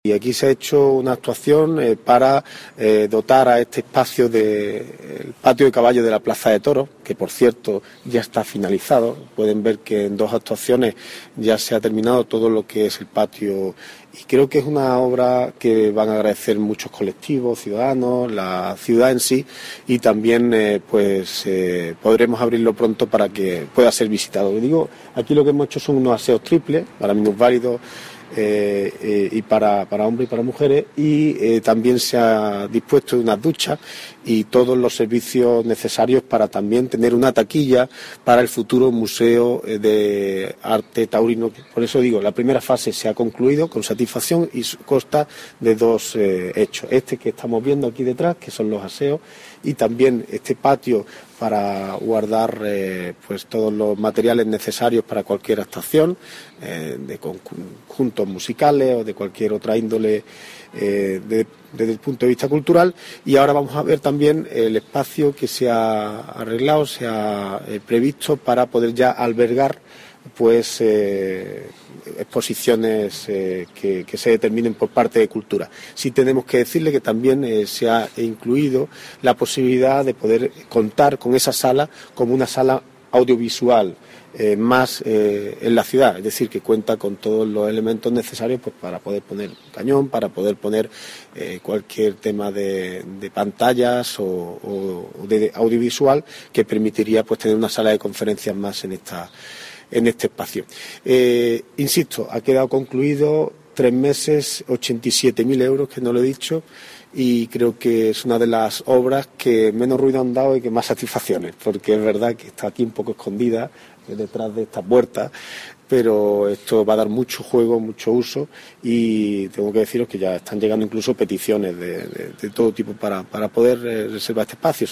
Y aquí se ha hecho una actuación para dotar a este espacio del patio de caballos de la Plaza de Toros, que por cierto ya está finalizado. Pueden ver que en 2 actuaciones ya se ha terminado todo lo que es el patio, y creo que es una obra que van a agradecer muchos colectivos, ciudadanos, la ciudad en sí, y también podremos abrirlo pronto para que pueda ser visitado. Digo, aquí lo que hemos hecho son unos aseos triples para minusválidos, y para hombres y para mujeres, y también se ha dispuesto unas duchas y todos los servicios necesarios para también tener una taquilla para el futuro Museo de Arte Taurino. Por eso digo, la primera fase se ha concluido con satisfacción y consta de 2 hechos. Este que estamos viendo aquí detrás, que son los aseos, y también este patio para guardar todos los materiales necesarios para cualquier actuación, de conjuntos musicales o de cualquier otra índole desde el punto de vista cultural. Y ahora vamos a ver también el espacio que se ha arreglado, se ha previsto para poder ya albergar exposiciones que se determinen por parte de Cultura. Sí tenemos que decirle que también se ha incluido la posibilidad de poder contar con esa sala como una sala audiovisual más en la ciudad, es decir, que cuenta con todos los elementos necesarios para poder poner un cañón, para poder poner cualquier tema de pantallas o de audiovisual que permitiría tener una sala de conferencias más en este espacio. Insisto, ha quedado concluido 3 meses, 87.000 euros, que no lo he dicho, y creo que es una de las obras que menos ruido han dado y que más satisfacciones, porque es verdad que está aquí un poco escondida detrás de esta puerta, pero esto va a dar mucho juego, mucho uso, y tengo que deciros que ya están llegando incluso peticiones de todo tipo para poder reservar este espacio.